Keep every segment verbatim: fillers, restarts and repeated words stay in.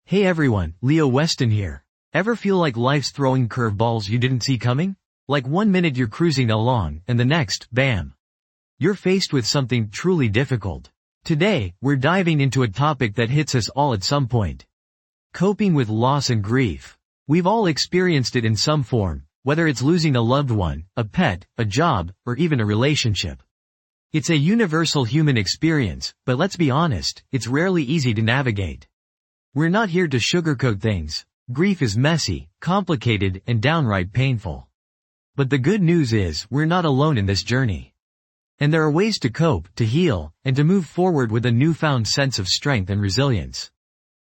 Hey everyone, Leo Weston here. Ever feel like life's throwing curveballs you didn't see coming? Like one minute you're cruising along, and the next, bam! You're faced with something truly difficult. Today, we're diving into a topic that hits us all at some point. Coping with loss and grief. We've all experienced it in some form, whether it's losing a loved one, a pet, a job, or even a relationship. It's a universal human experience, but let's be honest, it's rarely easy to navigate. We're not here to sugarcoat things. Grief is messy, complicated, and downright painful. But the good news is, we're not alone in this journey. And there are ways to cope, to heal, and to move forward with a newfound sense of strength and resilience.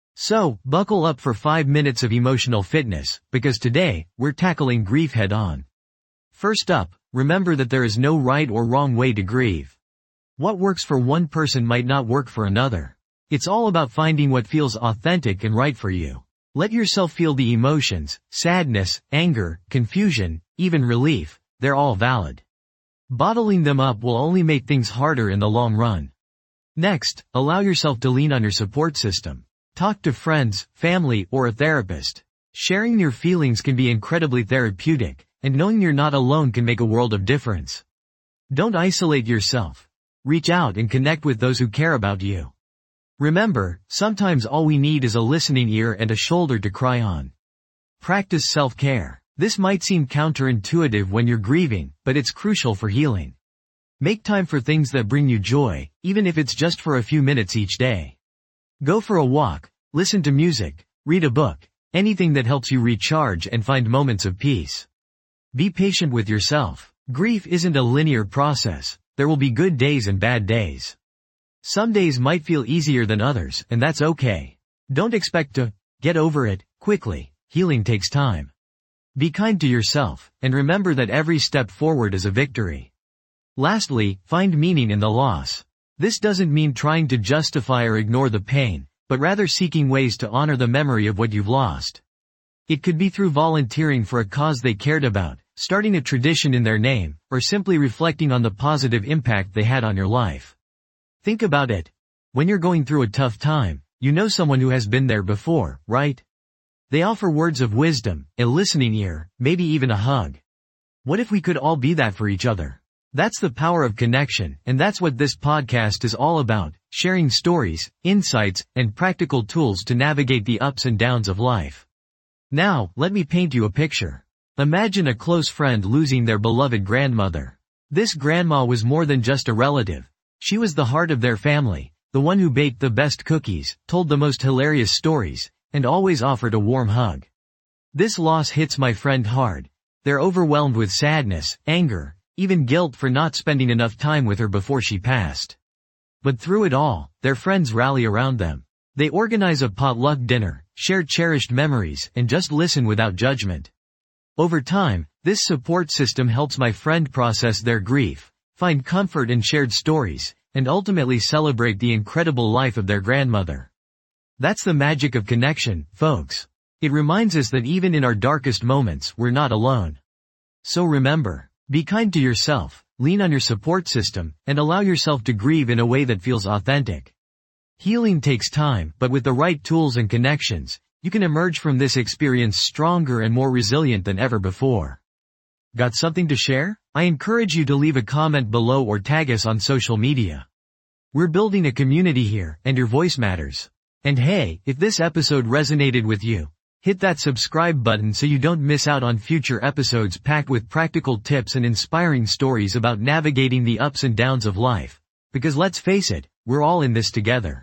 So, buckle up for five minutes of emotional fitness, because today, we're tackling grief head on. First up, remember that there is no right or wrong way to grieve. What works for one person might not work for another. It's all about finding what feels authentic and right for you. Let yourself feel the emotions, sadness, anger, confusion, even relief, they're all valid. Bottling them up will only make things harder in the long run. Next, allow yourself to lean on your support system. Talk to friends, family, or a therapist. Sharing your feelings can be incredibly therapeutic, and knowing you're not alone can make a world of difference. Don't isolate yourself. Reach out and connect with those who care about you. Remember, sometimes all we need is a listening ear and a shoulder to cry on. Practice self-care. This might seem counterintuitive when you're grieving, but it's crucial for healing. Make time for things that bring you joy, even if it's just for a few minutes each day. Go for a walk, listen to music, read a book, anything that helps you recharge and find moments of peace. Be patient with yourself. Grief isn't a linear process. There will be good days and bad days. Some days might feel easier than others, and that's okay. Don't expect to get over it quickly. Healing takes time. Be kind to yourself, and remember that every step forward is a victory. Lastly, find meaning in the loss. This doesn't mean trying to justify or ignore the pain, but rather seeking ways to honor the memory of what you've lost. It could be through volunteering for a cause they cared about, starting a tradition in their name, or simply reflecting on the positive impact they had on your life. Think about it. When you're going through a tough time, you know someone who has been there before, right? They offer words of wisdom, a listening ear, maybe even a hug. What if we could all be that for each other? That's the power of connection, and that's what this podcast is all about, sharing stories, insights, and practical tools to navigate the ups and downs of life. Now, let me paint you a picture. Imagine a close friend losing their beloved grandmother. This grandma was more than just a relative. She was the heart of their family, the one who baked the best cookies, told the most hilarious stories, and always offered a warm hug. This loss hits my friend hard. They're overwhelmed with sadness, anger, even guilt for not spending enough time with her before she passed. But through it all, their friends rally around them. They organize a potluck dinner, share cherished memories, and just listen without judgment. Over time, this support system helps my friend process their grief, find comfort in shared stories, and ultimately celebrate the incredible life of their grandmother. That's the magic of connection, folks. It reminds us that even in our darkest moments, we're not alone. So remember, be kind to yourself, lean on your support system, and allow yourself to grieve in a way that feels authentic. Healing takes time, but with the right tools and connections, you can emerge from this experience stronger and more resilient than ever before. Got something to share? I encourage you to leave a comment below or tag us on social media. We're building a community here, and your voice matters. And hey, if this episode resonated with you, hit that subscribe button so you don't miss out on future episodes packed with practical tips and inspiring stories about navigating the ups and downs of life. Because let's face it, we're all in this together.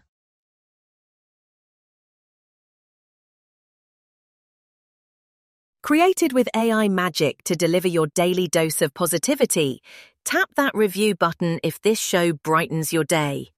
Created with A I magic to deliver your daily dose of positivity, tap that review button if this show brightens your day.